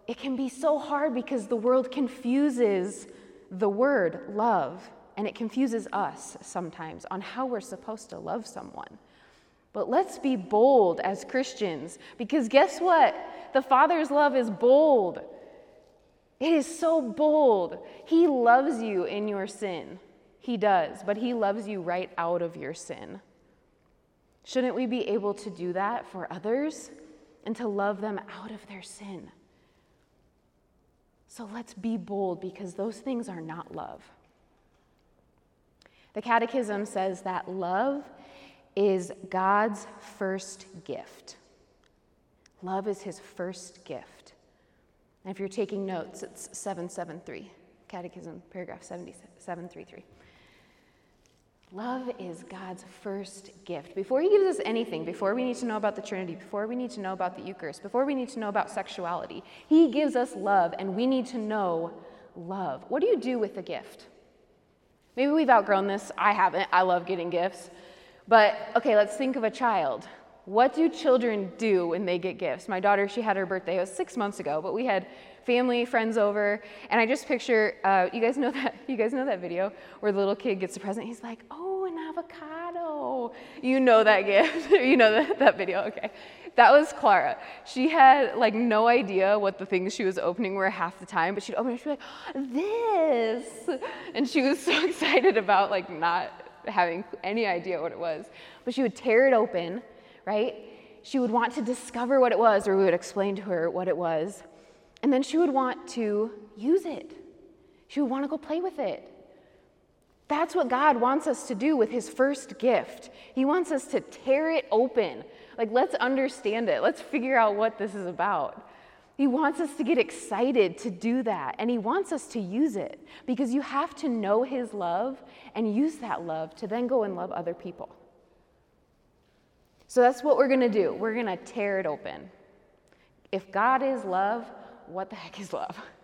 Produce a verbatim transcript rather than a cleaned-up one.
it can be so hard because the world confuses the word love, and it confuses us sometimes on how we're supposed to love someone. But let's be bold as Christians, because guess what? The Father's love is bold. It is so bold. He loves you in your sin. He does, but he loves you right out of your sin. Shouldn't we be able to do that for others and to love them out of their sin? So let's be bold, because those things are not love. The Catechism says that love is God's first gift. Love is his first gift. And if you're taking notes, it's seven seventy-three, Catechism, paragraph seven thirty-three. Love is God's first gift. Before he gives us anything, before we need to know about the Trinity, before we need to know about the Eucharist, before we need to know about sexuality, he gives us love, and we need to know love. What do you do with the gift? Maybe we've outgrown this. I haven't. I love getting gifts. But, okay, let's think of a child. What do children do when they get gifts? My daughter, she had her birthday. It was six months ago, but we had family, friends over, and I just picture, uh, you guys know that you guys know that video where the little kid gets a present? He's like, oh, an avocado. You know that gift. You know that, that video, okay. That was Clara. She had like no idea what the things she was opening were half the time, but she'd open it, she'd be like, this. And she was so excited about like not having any idea what it was. But she would tear it open, right? She would want to discover what it was, or we would explain to her what it was. And then she would want to use it. She would want to go play with it. That's what God wants us to do with his first gift. He wants us to tear it open. Like, let's understand it. Let's figure out what this is about. He wants us to get excited to do that, and he wants us to use it, because you have to know his love and use that love to then go and love other people. So that's what we're going to do. We're going to tear it open. If God is love, what the heck is love?